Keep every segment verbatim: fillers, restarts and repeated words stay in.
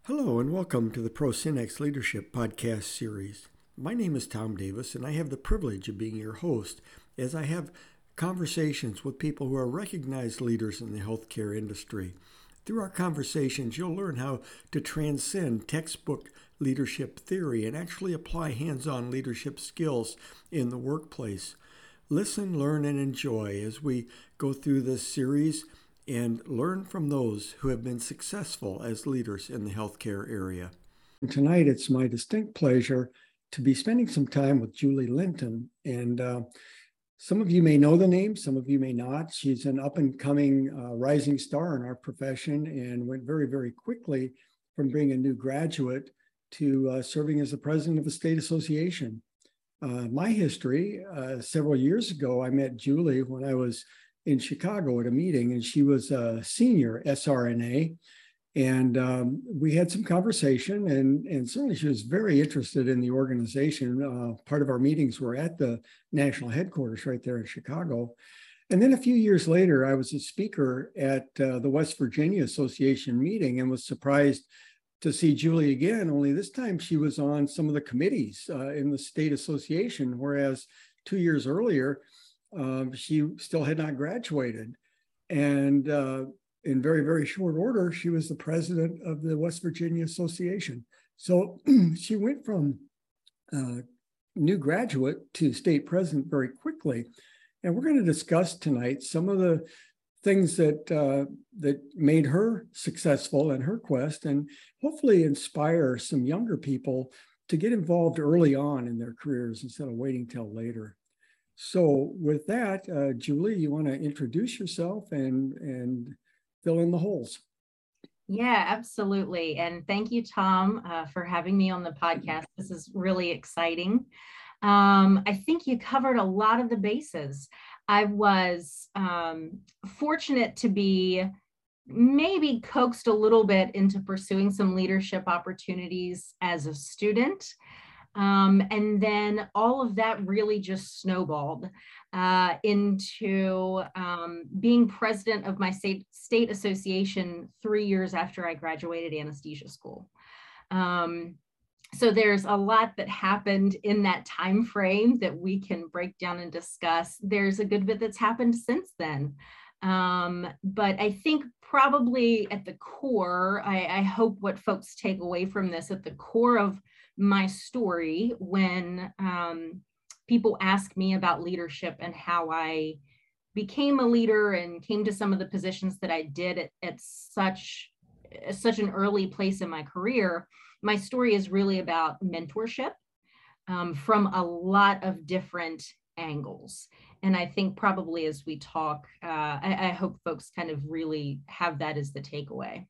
Hello and welcome to the ProSynex Leadership Podcast Series. My name is Tom Davis and I have the privilege of being your host as I have conversations with people who are recognized leaders in the healthcare industry. Through our conversations, you'll learn how to transcend textbook leadership theory and actually apply hands-on leadership skills in the workplace. Listen, learn, and enjoy as we go through this series and learn from those who have been successful as leaders in the healthcare area. Tonight, it's my distinct pleasure to be spending some time with Julie Linton. And uh, some of you may know the name, some of you may not. She's an up-and-coming uh, rising star in our profession and went very, very quickly from being a new graduate to uh, serving as the president of a state association. Uh, my history, uh, several years ago, I met Julie when I was in Chicago at a meeting, and she was a senior S R N A. And um, we had some conversation, and, and certainly she was very interested in the organization. Uh, part of our meetings were at the national headquarters right there in Chicago. And then a few years later, I was a speaker at uh, the West Virginia Association meeting and was surprised to see Julie again, only this time she was on some of the committees uh, in the state association, whereas two years earlier, Um, she still had not graduated. And uh, in very, very short order, she was the president of the West Virginia Association. So she went from uh, new graduate to state president very quickly. And we're going to discuss tonight some of the things that uh, that made her successful in her quest and hopefully inspire some younger people to get involved early on in their careers instead of waiting till later. So with that, uh, Julie, you want to introduce yourself and, and fill in the holes? Yeah, absolutely. And thank you, Tom, uh, for having me on the podcast. This is really exciting. Um, I think you covered a lot of the bases. I was um, fortunate to be maybe coaxed a little bit into pursuing some leadership opportunities as a student. Um, and then all of that really just snowballed uh, into um, being president of my state, state association three years after I graduated anesthesia school. Um, so there's a lot that happened in that time frame that we can break down and discuss. There's a good bit that's happened since then. Um, but I think probably at the core, I, I hope what folks take away from this, at the core of my story, when um, people ask me about leadership and how I became a leader and came to some of the positions that I did at, at such, such an early place in my career, my story is really about mentorship um, from a lot of different angles. And I think probably as we talk, uh, I, I hope folks kind of really have that as the takeaway.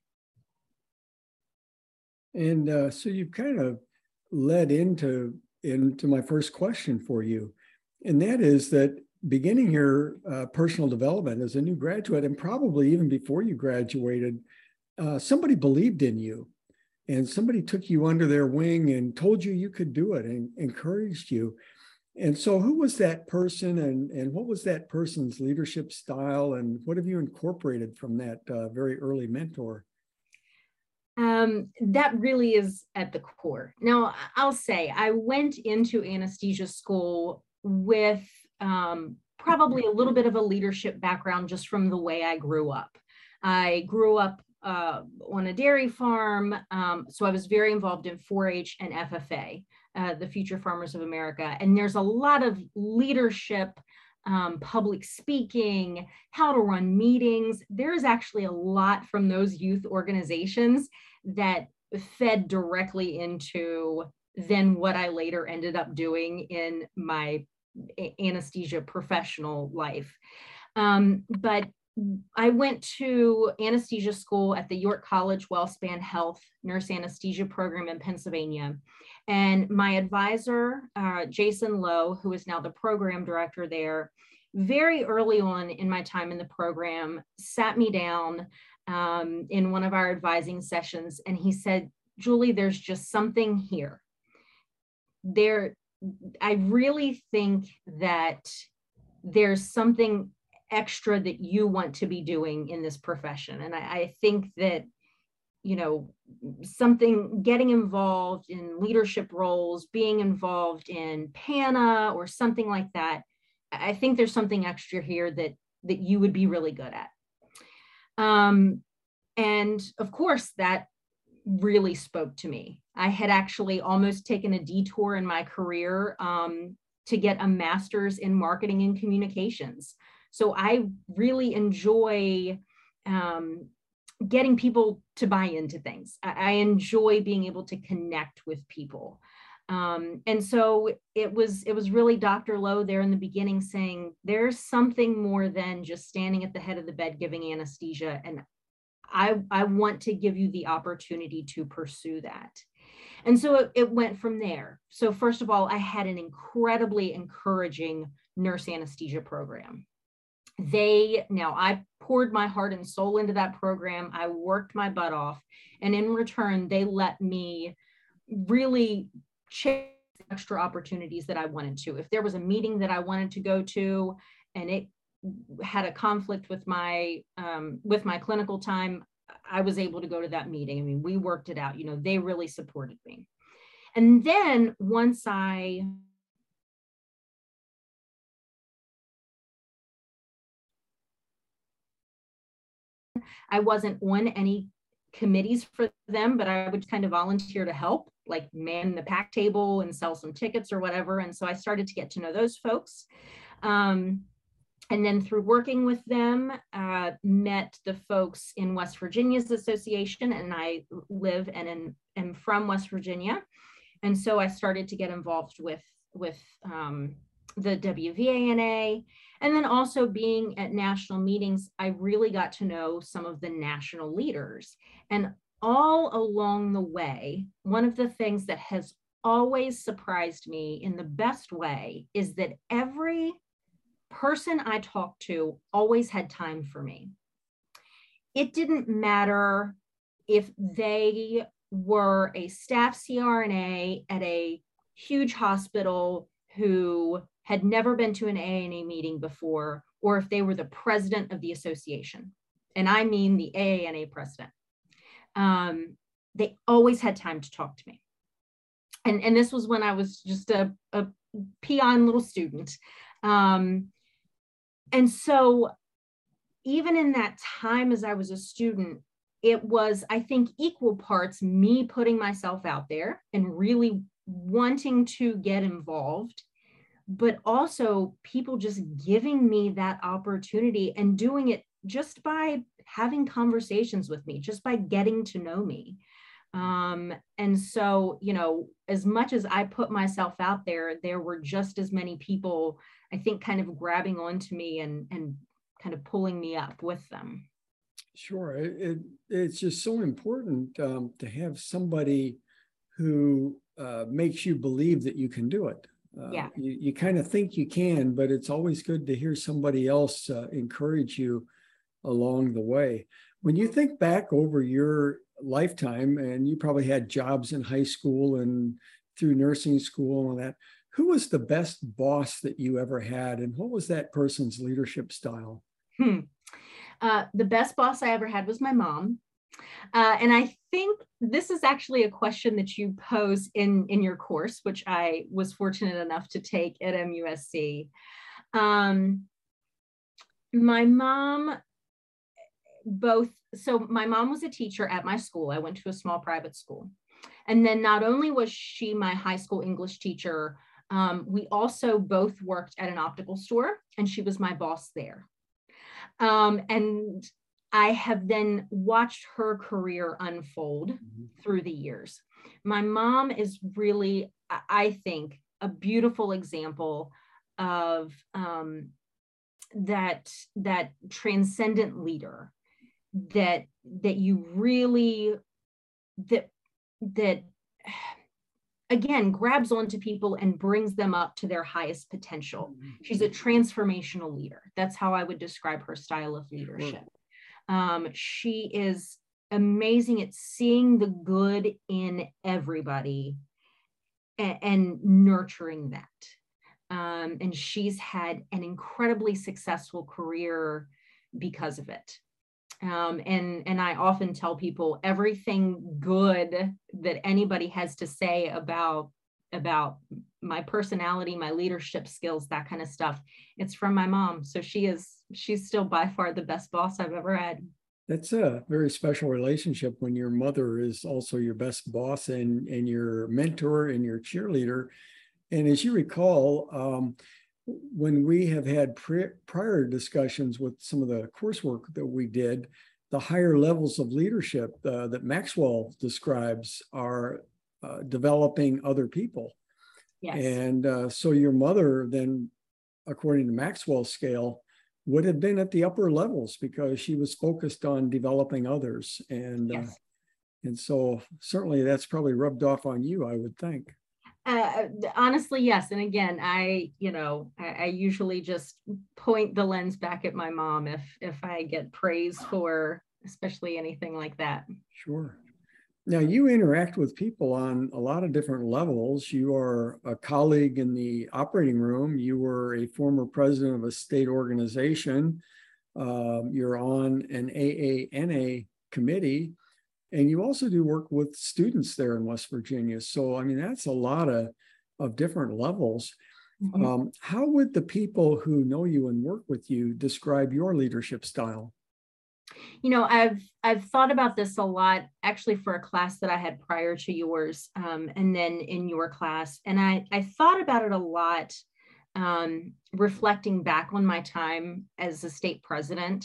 And uh, so you've kind of led into, into my first question for you. And that is that beginning your uh, personal development as a new graduate, and probably even before you graduated, uh, somebody believed in you. And somebody took you under their wing and told you you could do it and encouraged you. And so who was that person, and, and what was that person's leadership style, and what have you incorporated from that uh, very early mentor? Um, that really is at the core. Now, I'll say I went into anesthesia school with um, probably a little bit of a leadership background just from the way I grew up. I grew up uh, on a dairy farm, um, so I was very involved in four H and F F A. Uh, the Future Farmers of America. And there's a lot of leadership, um, public speaking, how to run meetings. There's actually a lot from those youth organizations that fed directly into then what I later ended up doing in my anesthesia professional life. Um, but I went to anesthesia school at the York College WellSpan Health Nurse Anesthesia Program in Pennsylvania. And my advisor, uh, Jason Lowe, who is now the program director there, very early on in my time in the program, sat me down um, in one of our advising sessions, and he said, Julie, there's just something here. There, I really think that there's something extra that you want to be doing in this profession. And I, I think that you know, something, getting involved in leadership roles, being involved in PANA or something like that, I think there's something extra here that, that you would be really good at. Um, and of course, that really spoke to me. I had actually almost taken a detour in my career um, to get a master's in marketing and communications. So I really enjoy um, getting people to buy into things. I, I enjoy being able to connect with people. Um, and so it was, it was really Doctor Lowe there in the beginning saying, there's something more than just standing at the head of the bed giving anesthesia. And I, I want to give you the opportunity to pursue that. And so it, it went from there. So first of all, I had an incredibly encouraging nurse anesthesia program. They, now I poured my heart and soul into that program. I worked my butt off. And in return, they let me really chase extra opportunities that I wanted to. If there was a meeting that I wanted to go to and it had a conflict with my um, with my clinical time, I was able to go to that meeting. I mean, we worked it out. You know, they really supported me. And then once I I wasn't on any committees for them, but I would kind of volunteer to help, like man the pack table and sell some tickets or whatever. And so I started to get to know those folks. Um, And then through working with them, uh, met the folks in West Virginia's association, and I live and in, am from West Virginia. And so I started to get involved with, with um, the W V A N A. And then also being at national meetings, I really got to know some of the national leaders. And all along the way, one of the things that has always surprised me in the best way is that every person I talked to always had time for me. It didn't matter if they were a staff C R N A at a huge hospital who had never been to an A and A meeting before, or if they were the president of the association. And I mean the A A N A president. Um, they always had time to talk to me. And, and this was when I was just a, a peon little student. Um, And so even in that time as I was a student, it was, I think, equal parts me putting myself out there and really wanting to get involved, but also people just giving me that opportunity and doing it just by having conversations with me, just by getting to know me. Um, and so, you know, as much as I put myself out there, there were just as many people, I think, kind of grabbing onto me and, and kind of pulling me up with them. Sure. It, it, it's just so important um, to have somebody who uh, makes you believe that you can do it. Uh, Yeah. You, you kind of think you can, but it's always good to hear somebody else uh, encourage you along the way. When you think back over your lifetime, and you probably had jobs in high school and through nursing school and that, who was the best boss that you ever had? And what was that person's leadership style? Hmm. Uh, the best boss I ever had was my mom. Uh, and I think this is actually a question that you pose in, in your course, which I was fortunate enough to take at M U S C. Um, my mom, both, so my mom was a teacher at my school. I went to a small private school. And then not only was she my high school English teacher, um, we also both worked at an optical store, and she was my boss there. Um, and I have then watched her career unfold mm-hmm. through the years. My mom is really, I think, a beautiful example of um, that, that transcendent leader that, that you really, that, that again, grabs onto people and brings them up to their highest potential. She's a transformational leader. That's how I would describe her style of leadership. Um, she is amazing at seeing the good in everybody and, and nurturing that. Um, and she's had an incredibly successful career because of it. Um, and, and I often tell people everything good that anybody has to say about, about my personality, my leadership skills, that kind of stuff, it's from my mom. So she is, she's still by far the best boss I've ever had. That's a very special relationship when your mother is also your best boss and, and your mentor and your cheerleader. And as you recall, um, when we have had pri- prior discussions with some of the coursework that we did, the higher levels of leadership uh, that Maxwell describes are uh, developing other people. Yes. And uh, so your mother then, according to Maxwell's scale, would have been at the upper levels because she was focused on developing others. And, Yes. uh, and so certainly that's probably rubbed off on you, I would think. Uh, honestly, yes. And again, I, you know, I, I usually just point the lens back at my mom if if I get praise for especially anything like that. Sure. Now you interact with people on a lot of different levels. You are a colleague in the operating room. You were a former president of a state organization. Um, you're on an A A N A committee. And you also do work with students there in West Virginia. So, I mean, that's a lot of, of different levels. Mm-hmm. Um, how would the people who know you and work with you describe your leadership style? You know, I've I've thought about this a lot, actually, for a class that I had prior to yours, um, and then in your class. And I, I thought about it a lot, um, reflecting back on my time as a state president.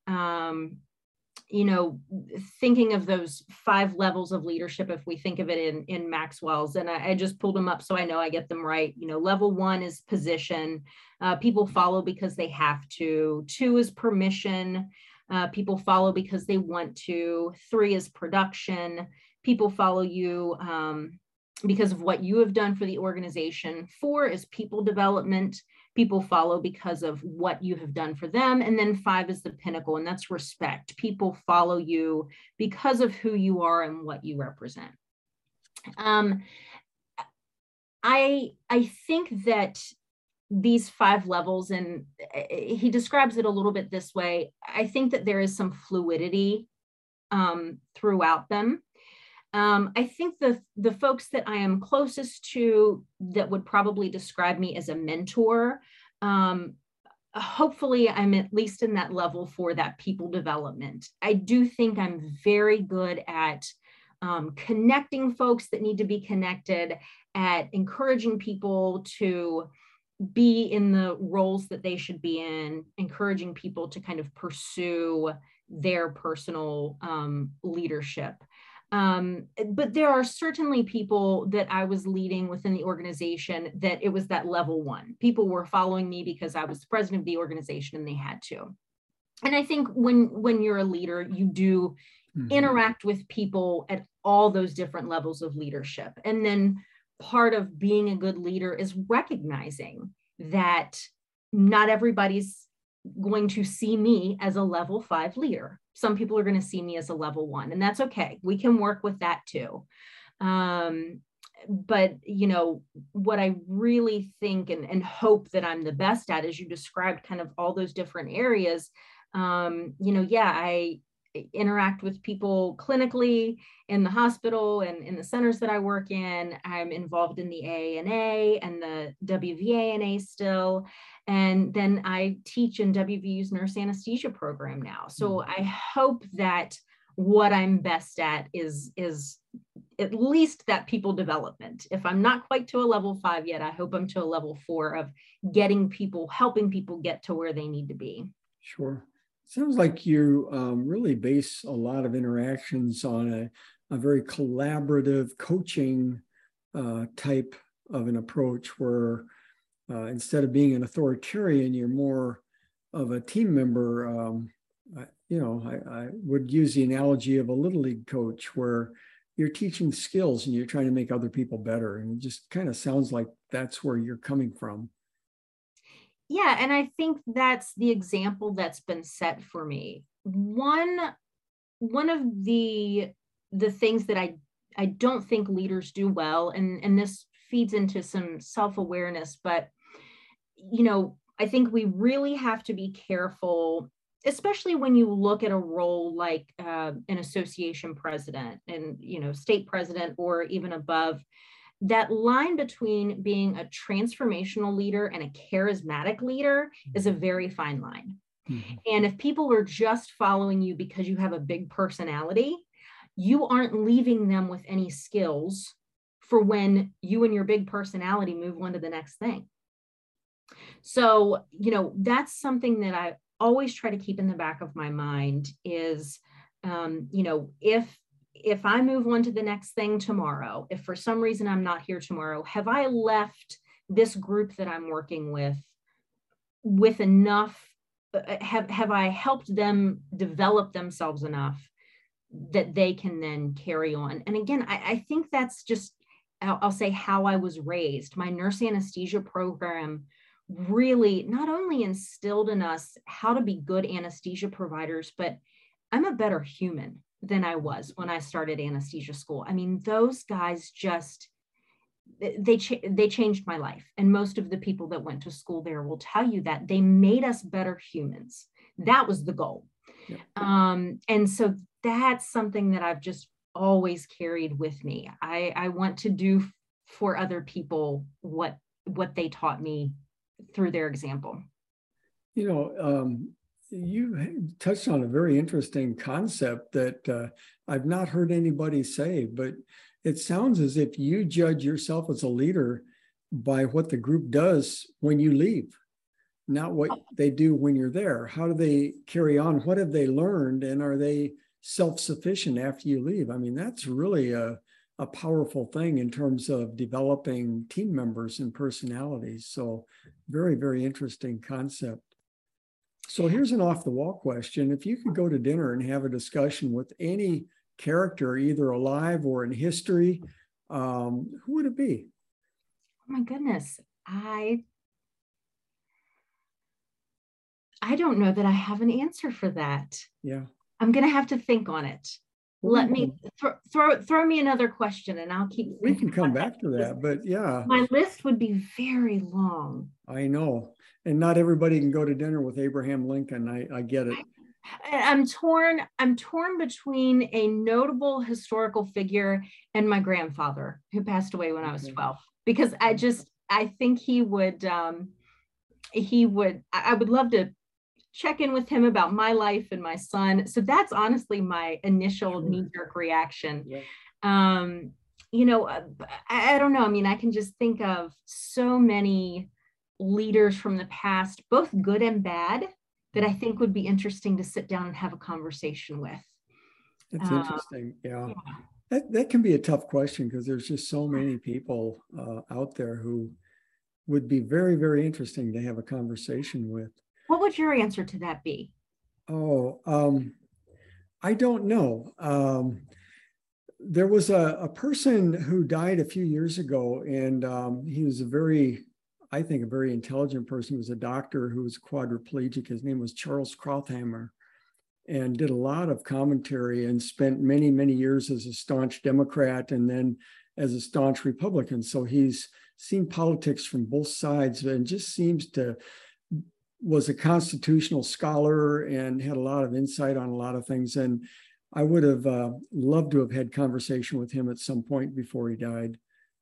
Um, you know, thinking of those five levels of leadership, if we think of it in, in Maxwell's, and I, I just pulled them up so I know I get them right. You know, level one is position. Uh, people follow because they have to. Two is permission. Uh, people follow because they want to. Three is production. People follow you um, because of what you have done for the organization. Four is people development. People follow because of what you have done for them. And then five is the pinnacle, and that's respect. People follow you because of who you are and what you represent. Um, I, I think that these five levels, and he describes it a little bit this way, I think that there is some fluidity um, throughout them. Um, I think the, the folks that I am closest to that would probably describe me as a mentor, um, hopefully I'm at least in that level for that people development. I do think I'm very good at um, connecting folks that need to be connected, at encouraging people to be in the roles that they should be in, encouraging people to kind of pursue their personal um, leadership. Um, but there are certainly people that I was leading within the organization that it was that level one. People were following me because I was the president of the organization and they had to. And I think when, when you're a leader, you do mm-hmm. interact with people at all those different levels of leadership. And then part of being a good leader is recognizing that not everybody's going to see me as a level five leader. Some people are going to see me as a level one, and that's okay. We can work with that too. Um, but, you know, what I really think and, and hope that I'm the best at, as you described kind of all those different areas, um, you know, yeah, I interact with people clinically in the hospital and in the centers that I work in. I'm involved in the A A N A and the W V A N A still. And then I teach in W V U's nurse anesthesia program now. So I hope that what I'm best at is, is at least that people development. If I'm not quite to a level five yet, I hope I'm to a level four of getting people, helping people get to where they need to be. Sure. Sounds like you um, really base a lot of interactions on a, a very collaborative coaching uh, type of an approach where uh, instead of being an authoritarian, you're more of a team member. Um, I, you know, I, I would use the analogy of a little league coach where you're teaching skills and you're trying to make other people better. And it just kind of sounds like that's where you're coming from. Yeah, and I think that's the example that's been set for me. One, one of the the things that I I don't think leaders do well, and, and this feeds into some self-awareness, but you know, I think we really have to be careful especially when you look at a role like uh, an association president and, you know, state president or even above, that line between being a transformational leader and a charismatic leader is a very fine line. Mm-hmm. And if people are just following you because you have a big personality, you aren't leaving them with any skills for when you and your big personality move on to the next thing. So, you know, that's something that I always try to keep in the back of my mind is, um, you know, if if I move on to the next thing tomorrow, if for some reason I'm not here tomorrow, have I left this group that I'm working with with enough, uh, have, have I helped them develop themselves enough that they can then carry on? And again, I, I think that's just, I'll, I'll say how I was raised. My nurse anesthesia program really not only instilled in us how to be good anesthesia providers, but I'm a better human than I was when I started anesthesia school. I mean, those guys just, they, ch- they changed my life. And most of the people that went to school there will tell you that they made us better humans. That was the goal. Yeah. Um, and so that's something that I've just always carried with me. I, I want to do for other people what, what they taught me through their example. You know, um, you touched on a very interesting concept that uh, I've not heard anybody say, but it sounds as if you judge yourself as a leader by what the group does when you leave, not what they do when you're there. How do they carry on? What have they learned? And are they self-sufficient after you leave? I mean, that's really a, a powerful thing in terms of developing team members and personalities. So very, very interesting concept. So here's an off-the-wall question. If you could go to dinner and have a discussion with any character, either alive or in history, um, who would it be? Oh my goodness. I, I don't know that I have an answer for that. Yeah. I'm going to have to think on it. Well, Let me th- throw throw me another question and I'll keep We can come back to that, but yeah. My list would be very long. I know. And not everybody can go to dinner with Abraham Lincoln. I, I get it. I'm torn. I'm torn between a notable historical figure and my grandfather who passed away when okay. I was twelve, because I just, I think he would, um, he would, I would love to check in with him about my life and my son. So that's honestly my initial sure. knee-jerk reaction. Yeah. Um, you know, I, I don't know. I mean, I can just think of so many leaders from the past, both good and bad, that I think would be interesting to sit down and have a conversation with. That's um, interesting. Yeah. yeah. That, that can be a tough question because there's just so many people uh, out there who would be very, very interesting to have a conversation with. What would your answer to that be? Oh, um, I don't know. Um, there was a, a person who died a few years ago, and um, he was a very, I think, a very intelligent person. He was a doctor who was quadriplegic. His name was Charles Krauthammer, and did a lot of commentary and spent many, many years as a staunch Democrat and then as a staunch Republican. So he's seen politics from both sides and just seems to was a constitutional scholar and had a lot of insight on a lot of things. And I would have uh, loved to have had conversation with him at some point before he died.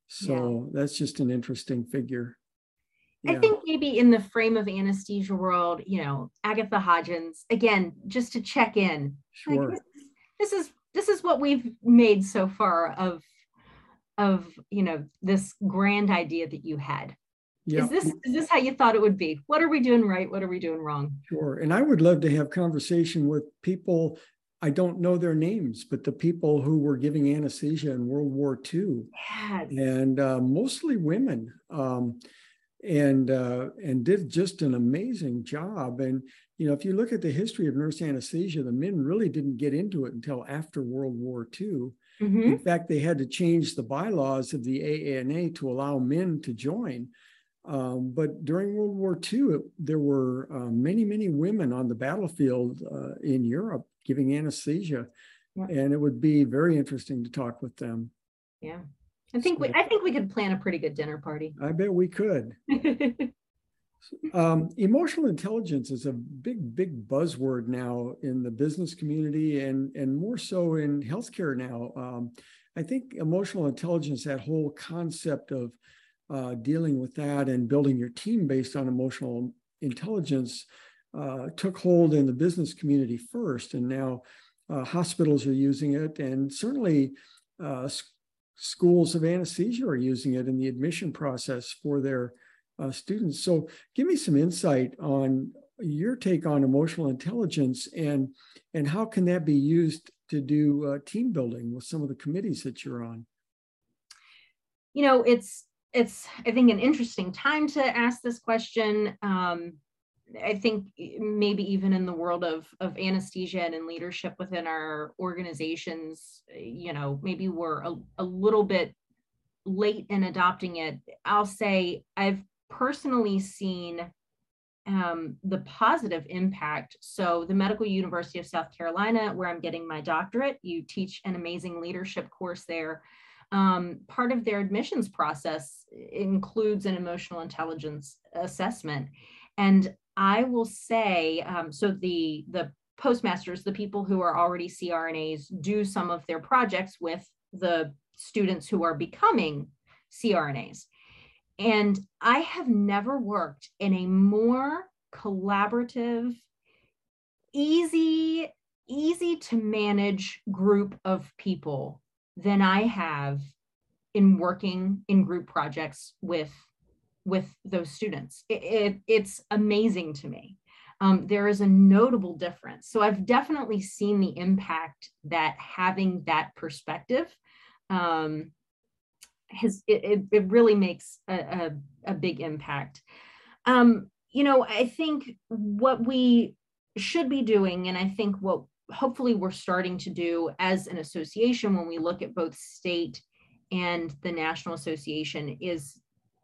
So yeah. That's just an interesting figure. Yeah. I think maybe in the frame of anesthesia world, you know, Agatha Hodgins, again, just to check in. Sure. Like, this is this is what we've made so far of, of, you know, this grand idea that you had. Yeah. Is this is this how you thought it would be? What are we doing right? What are we doing wrong? Sure. And I would love to have conversation with people. I don't know their names, but the people who were giving anesthesia in World War Two, yes. and uh, mostly women, um, and uh, and did just an amazing job. And you know, if you look at the history of nurse anesthesia, the men really didn't get into it until after World War Two. Mm-hmm. In fact, they had to change the bylaws of the A A N A to allow men to join. Um, but during World War Two, it, there were uh, many, many women on the battlefield uh, in Europe giving anesthesia, yeah. And it would be very interesting to talk with them. Yeah, I think so, we, I think we could plan a pretty good dinner party. I bet we could. Um, emotional intelligence is a big, big buzzword now in the business community and, and more so in healthcare now. Um, I think emotional intelligence, that whole concept of uh, dealing with that and building your team based on emotional intelligence uh, took hold in the business community first. And now uh, hospitals are using it, and certainly uh, schools of anesthesia are using it in the admission process for their uh, students. So give me some insight on your take on emotional intelligence, and and how can that be used to do uh, team building with some of the committees that you're on? You know, it's it's I think an interesting time to ask this question. Um, I think maybe even in the world of of anesthesia and in leadership within our organizations, you know, maybe we're a, a little bit late in adopting it. I'll say I've personally seen um, the positive impact. So the Medical University of South Carolina, where I'm getting my doctorate, you teach an amazing leadership course there. Um, part of their admissions process includes an emotional intelligence assessment. And I will say, um, so the, the postmasters, the people who are already C R N As, do some of their projects with the students who are becoming C R N As. And I have never worked in a more collaborative, easy, easy to manage group of people than I have in working in group projects with, with those students. It, it, it's amazing to me. Um, there is a notable difference. So I've definitely seen the impact that having that perspective um, has, it, it really makes a, a, a big impact. Um, you know, I think what we should be doing, and I think what hopefully we're starting to do as an association when we look at both state and the National Association, is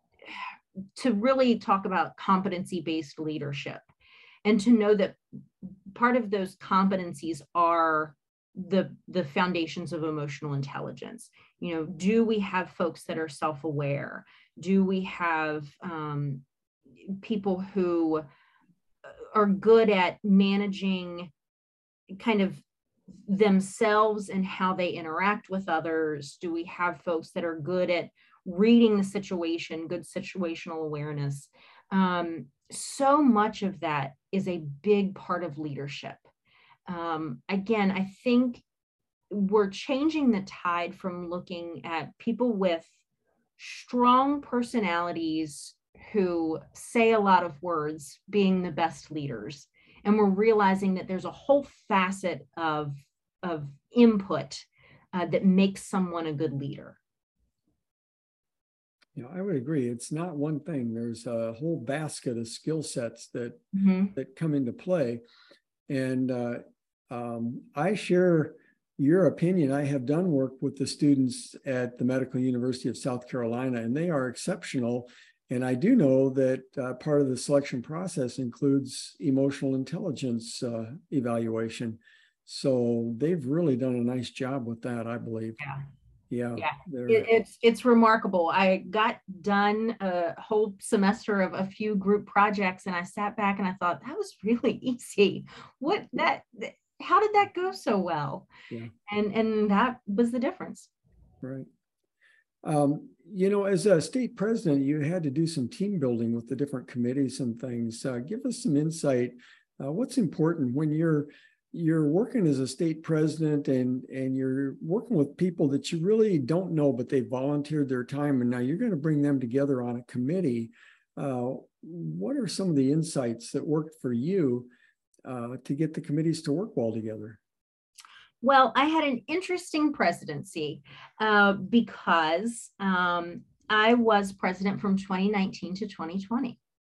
to really talk about competency-based leadership, and to know that part of those competencies are the, the foundations of emotional intelligence. You know, do we have folks that are self-aware? Do we have um, people who are good at managing kind of themselves and how they interact with others? Do we have folks that are good at reading the situation, good situational awareness? Um, so much of that is a big part of leadership. Um, again, I think we're changing the tide from looking at people with strong personalities who say a lot of words being the best leaders. And we're realizing that there's a whole facet of, of input uh, that makes someone a good leader. You know, I would agree. It's not one thing. There's a whole basket of skill sets that Mm-hmm. that come into play. And uh, um, I share your opinion. I have done work with the students at the Medical University of South Carolina, and they are exceptional. And I do know that uh, part of the selection process includes emotional intelligence uh, evaluation. So they've really done a nice job with that, I believe. Yeah. Yeah, Yeah, it, it's it's remarkable. I got done a whole semester of a few group projects, and I sat back and I thought, that was really easy. What that, how did that go so well? Yeah. And and that was the difference. Right. Um, you know, as a state president, you had to do some team building with the different committees and things. Uh, give us some insight. Uh, what's important when you're you're working as a state president and and you're working with people that you really don't know, but they volunteered their time, and now you're going to bring them together on a committee. Uh, what are some of the insights that worked for you uh, to get the committees to work well together? Well, I had an interesting presidency uh, because um, I was president from twenty nineteen to twenty twenty.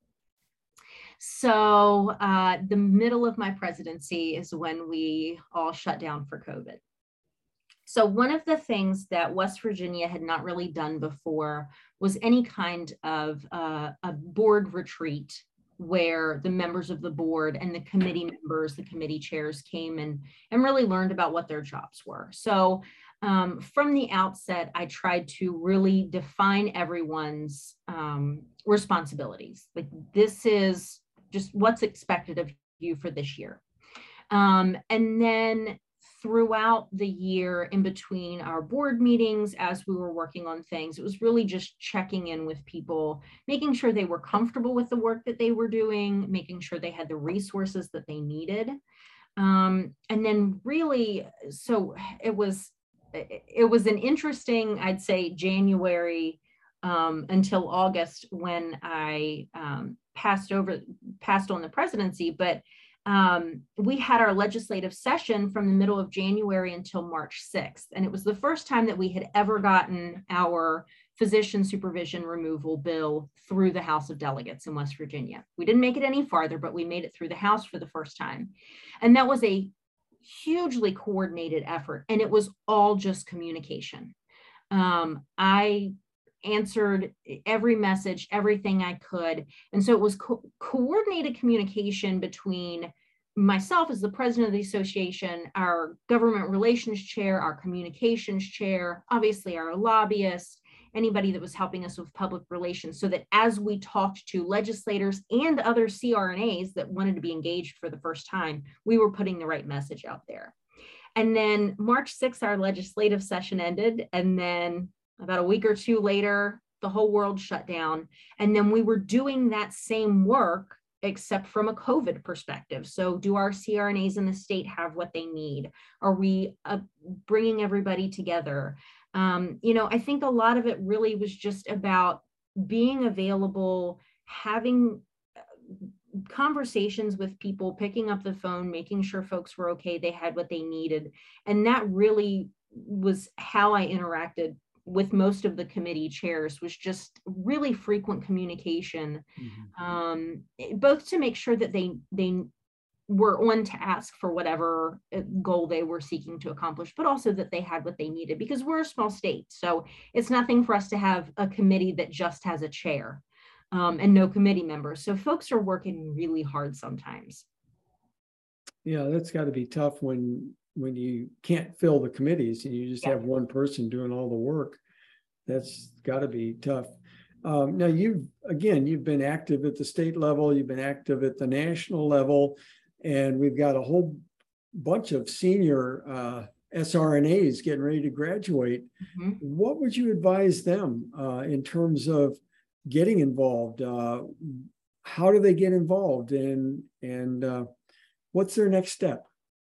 So uh, the middle of my presidency is when we all shut down for COVID. So one of the things that West Virginia had not really done before was any kind of uh, a board retreat where the members of the board and the committee members, the committee chairs came and, and really learned about what their jobs were. So um, from the outset, I tried to really define everyone's um, responsibilities. Like, this is just what's expected of you for this year. Um, and then throughout the year, in between our board meetings, as we were working on things, it was really just checking in with people, making sure they were comfortable with the work that they were doing, making sure they had the resources that they needed. Um, and then really, so it was, it was an interesting, I'd say, January um, until August, when I um, passed over, passed on the presidency. But um, we had our legislative session from the middle of January until March sixth. And it was the first time that we had ever gotten our physician supervision removal bill through the House of Delegates in West Virginia. We didn't make it any farther, but we made it through the House for the first time. And that was a hugely coordinated effort. And it was all just communication. Um, I answered every message, everything I could. And so it was co- coordinated communication between myself as the president of the association, our government relations chair, our communications chair, obviously our lobbyists, anybody that was helping us with public relations, so that as we talked to legislators and other C R N As that wanted to be engaged for the first time, we were putting the right message out there. And then March sixth, our legislative session ended. And then about a week or two later, the whole world shut down. And then we were doing that same work, except from a COVID perspective. So do our C R N As in the state have what they need? Are we uh, bringing everybody together? Um, you know, I think a lot of it really was just about being available, having conversations with people, picking up the phone, making sure folks were okay, they had what they needed. And that really was how I interacted with most of the committee chairs, was just really frequent communication, mm-hmm. um, both to make sure that they they were on task for whatever goal they were seeking to accomplish, but also that they had what they needed, because we're a small state. So it's nothing for us to have a committee that just has a chair um, and no committee members. So folks are working really hard sometimes. Yeah, that's got to be tough when when you can't fill the committees and you just yeah. have one person doing all the work. That's got to be tough. Um, now, you've, again, you've been active at the state level, you've been active at the national level, and we've got a whole bunch of senior uh, S R N As getting ready to graduate. Mm-hmm. What would you advise them uh, in terms of getting involved? Uh, how do they get involved, and, and uh, what's their next step?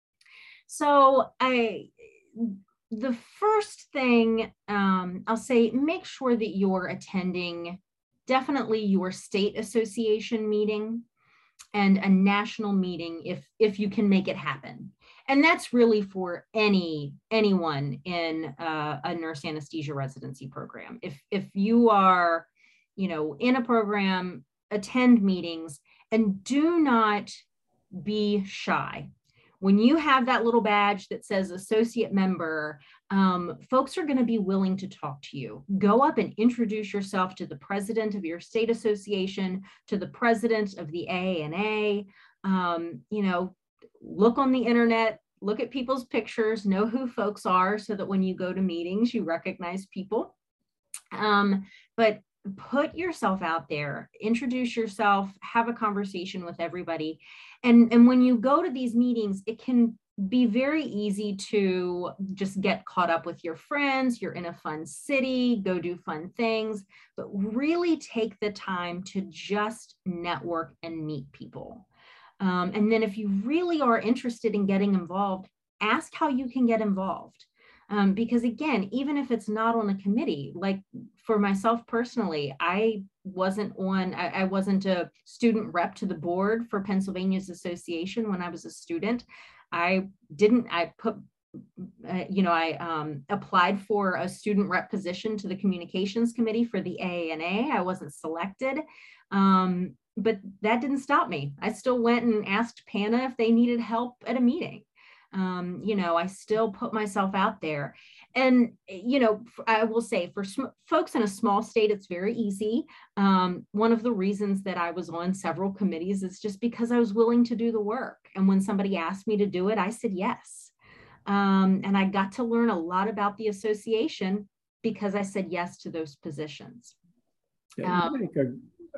So I... The first thing um, I'll say, make sure that you're attending definitely your state association meeting and a national meeting if if you can make it happen. And that's really for any anyone in uh, a nurse anesthesia residency program. If if you are, you know, in a program, attend meetings, and do not be shy. When you have that little badge that says associate member, um, folks are going to be willing to talk to you. Go up and introduce yourself to the president of your state association, to the president of the A A N A. Um, you know, look on the internet, look at people's pictures, know who folks are, so that when you go to meetings, you recognize people. Um, but put yourself out there, introduce yourself, have a conversation with everybody. And, and when you go to these meetings, it can be very easy to just get caught up with your friends. You're in a fun city, go do fun things, but really take the time to just network and meet people. Um, and then if you really are interested in getting involved, ask how you can get involved. Um, because again, even if it's not on a committee, like for myself personally, I wasn't on, I, I wasn't a student rep to the board for Pennsylvania's association when I was a student. I didn't, I put, uh, you know, I um, applied for a student rep position to the communications committee for the A A N A. I wasn't selected, um, but that didn't stop me. I still went and asked PANA if they needed help at a meeting. Um, you know, I still put myself out there. And, you know, I will say for sm- folks in a small state, it's very easy. Um, one of the reasons that I was on several committees is just because I was willing to do the work. And when somebody asked me to do it, I said yes. Um, and I got to learn a lot about the association because I said yes to those positions. Yeah, you, um, make a,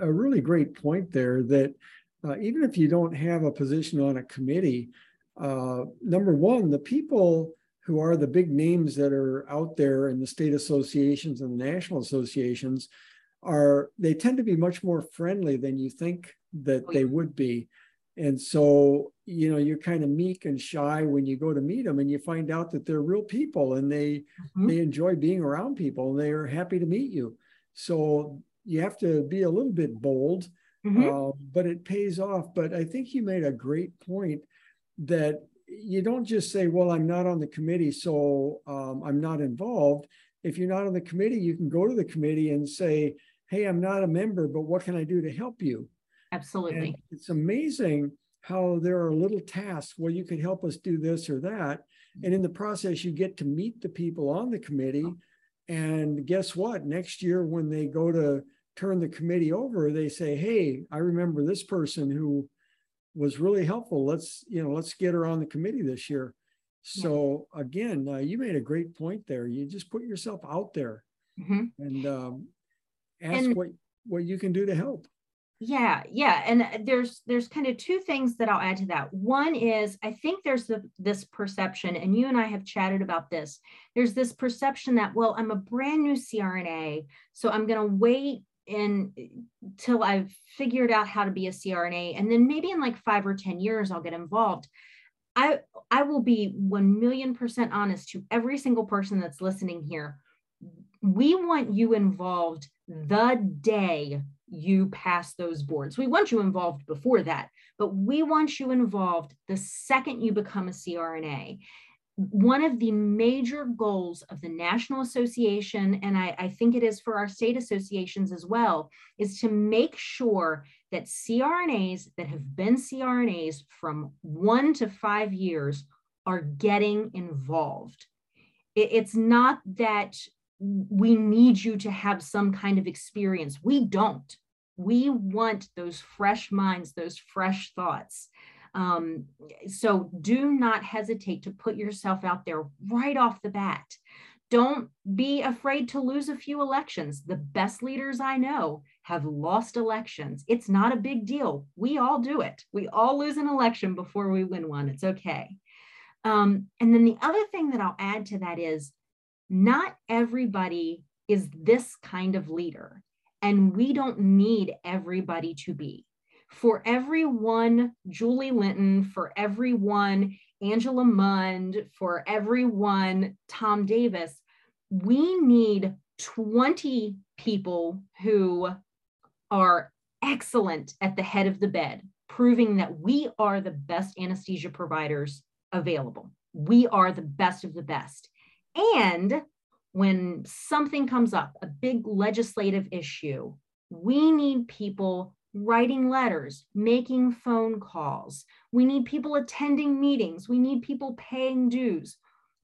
a really great point there that uh, even if you don't have a position on a committee, uh, number one, the people who are the big names that are out there in the state associations and the national associations are, they tend to be much more friendly than you think that they would be. And so, you know, you're kind of meek and shy when you go to meet them, and you find out that they're real people, and they mm-hmm. they enjoy being around people, and they're happy to meet you. So you have to be a little bit bold, mm-hmm. uh, but it pays off. But I think you made a great point that you don't just say, well, I'm not on the committee, so um, I'm not involved. If you're not on the committee, you can go to the committee and say, hey, I'm not a member, but what can I do to help you? Absolutely. And it's amazing how there are little tasks where you could help us do this or that. And in the process, you get to meet the people on the committee. And guess what? Next year, when they go to turn the committee over, they say, hey, I remember this person who was really helpful. Let's, you know, let's get her on the committee this year. So again, uh, you made a great point there. You just put yourself out there mm-hmm. and um, ask and, what, what you can do to help. Yeah, yeah. And there's there's kind of two things that I'll add to that. One is, I think there's the, this perception, and you and I have chatted about this. There's this perception that, well, I'm a brand new C R N A, so I'm going to wait until I've figured out how to be a C R N A, and then maybe in like five or ten years, I'll get involved. I, I will be one million percent honest to every single person that's listening here. We want you involved the day you pass those boards. We want you involved before that, but we want you involved the second you become a C R N A. One of the major goals of the National Association, and I, I think it is for our state associations as well, is to make sure that C R N As that have been C R N As from one to five years are getting involved. It, it's not that we need you to have some kind of experience. We don't. We want those fresh minds, those fresh thoughts. Um, so do not hesitate to put yourself out there right off the bat. Don't be afraid to lose a few elections. The best leaders I know have lost elections. It's not a big deal. We all do it. We all lose an election before we win one. It's okay. Um, and then the other thing that I'll add to that is, not everybody is this kind of leader, and we don't need everybody to be. For every one Julie Linton, for every one Angela Mund, for every one Tom Davis, we need twenty people who are excellent at the head of the bed, proving that we are the best anesthesia providers available. We are the best of the best. And when something comes up, a big legislative issue, we need people writing letters, making phone calls. We need people attending meetings. We need people paying dues.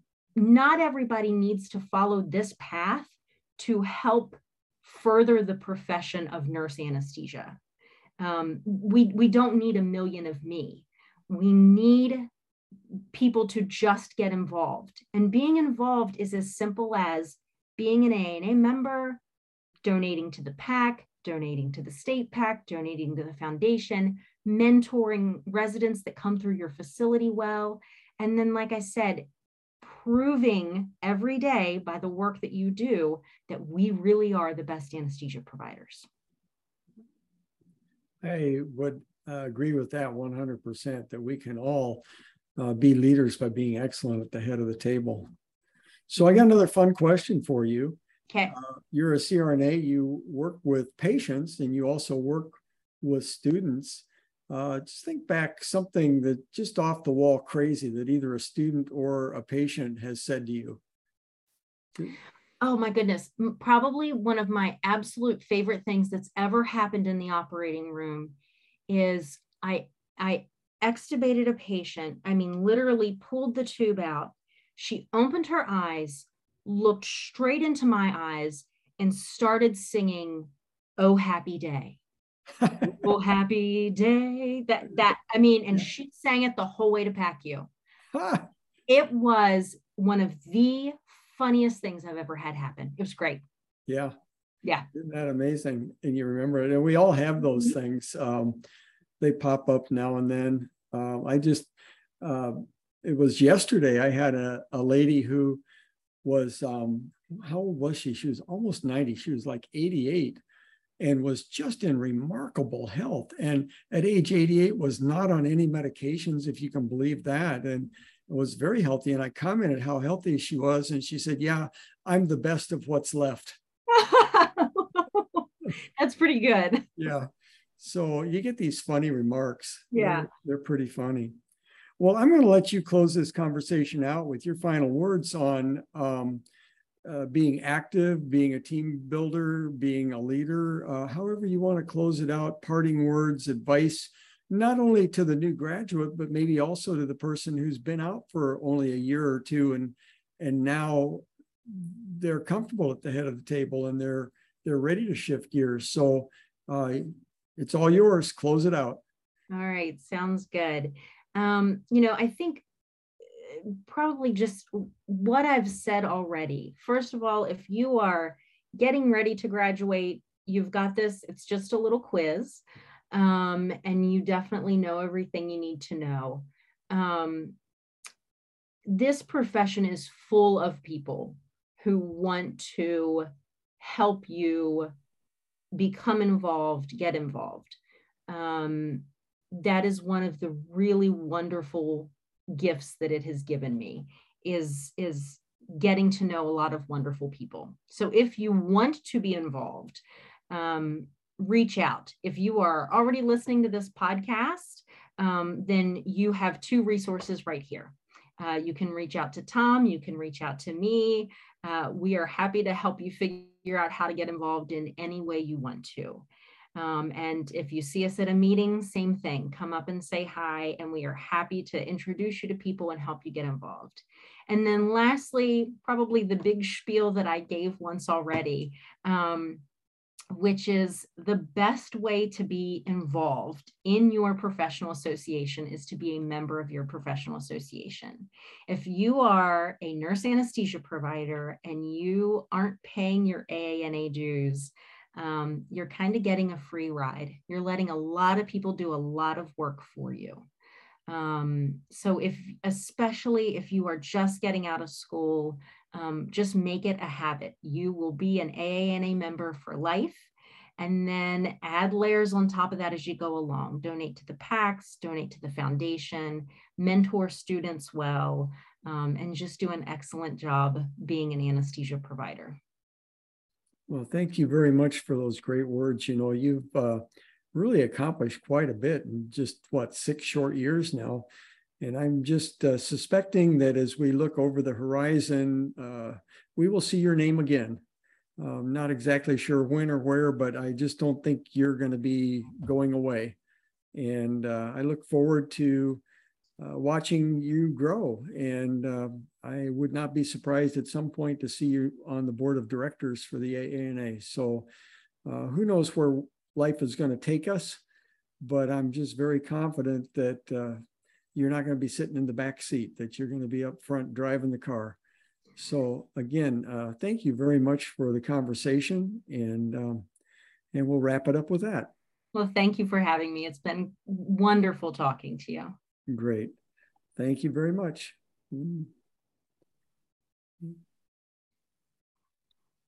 Not everybody needs to follow this path to help further the profession of nurse anesthesia. Um, we, we don't need a million of me. We need people to just get involved. And being involved is as simple as being an A N A member, donating to the PAC, donating to the state PAC, donating to the foundation, mentoring residents that come through your facility well. And then, like I said, proving every day by the work that you do that we really are the best anesthesia providers. I would uh, agree with that one hundred percent, that we can all uh, be leaders by being excellent at the head of the table. So I got another fun question for you. Okay. Uh, you're a C R N A, you work with patients, and you also work with students. Uh, just think back something that just off the wall crazy that either a student or a patient has said to you. Oh my goodness. Probably one of my absolute favorite things that's ever happened in the operating room is I, I extubated a patient. I mean, literally pulled the tube out. She opened her eyes, looked straight into my eyes, and started singing, "Oh, Happy Day." Oh, happy day. That, that, I mean, and she sang it the whole way to P A C U. It was one of the funniest things I've ever had happen. It was great. Yeah. Yeah. Isn't that amazing? And you remember it. And we all have those things. Um, they pop up now and then. Uh, I just, uh, it was yesterday, I had a, a lady who was, um, how old was she? She was almost ninety. She was like eighty-eight and was just in remarkable health. And at age eighty-eight was not on any medications, if you can believe that. And was very healthy. And I commented how healthy she was. And she said, yeah, I'm the best of what's left. That's pretty good. Yeah. So you get these funny remarks. Yeah. They're, they're pretty funny. Well, I'm going to let you close this conversation out with your final words on um, uh, being active, being a team builder, being a leader, uh, however you want to close it out, parting words, advice, not only to the new graduate, but maybe also to the person who's been out for only a year or two and and now they're comfortable at the head of the table and they're they're ready to shift gears. So uh, it's all yours. Close it out. All right. Sounds good. Um, you know, I think probably just what I've said already. First of all, if you are getting ready to graduate, you've got this, it's just a little quiz, um, and you definitely know everything you need to know. Um, this profession is full of people who want to help you become involved, get involved. Um, that is one of the really wonderful gifts that it has given me is, is getting to know a lot of wonderful people. So if you want to be involved, um, reach out. If you are already listening to this podcast, um, then you have two resources right here. Uh, you can reach out to Tom, you can reach out to me. Uh, we are happy to help you figure out how to get involved in any way you want to. Um, and if you see us at a meeting, same thing, come up and say hi, and we are happy to introduce you to people and help you get involved. And then lastly, probably the big spiel that I gave once already, um, which is the best way to be involved in your professional association is to be a member of your professional association. If you are a nurse anesthesia provider and you aren't paying your A A N A dues, um, you're kind of getting a free ride. You're letting a lot of people do a lot of work for you. Um, so if, especially if you are just getting out of school, um, just make it a habit. You will be an A A N A member for life, and then add layers on top of that as you go along. Donate to the PACs, donate to the foundation, mentor students well, um, and just do an excellent job being an anesthesia provider. Well, thank you very much for those great words. You know, you've uh, really accomplished quite a bit in just, what, six short years now. And I'm just uh, suspecting that as we look over the horizon, uh, we will see your name again. I'm not exactly sure when or where, but I just don't think you're going to be going away. And uh, I look forward to Uh, watching you grow. And uh, I would not be surprised at some point to see you on the board of directors for the A A N A. So uh, who knows where life is going to take us, but I'm just very confident that uh, you're not going to be sitting in the back seat, that you're going to be up front driving the car. So again, uh, thank you very much for the conversation, and um, and we'll wrap it up with that. Well, thank you for having me. It's been wonderful talking to you. Great. Thank you very much.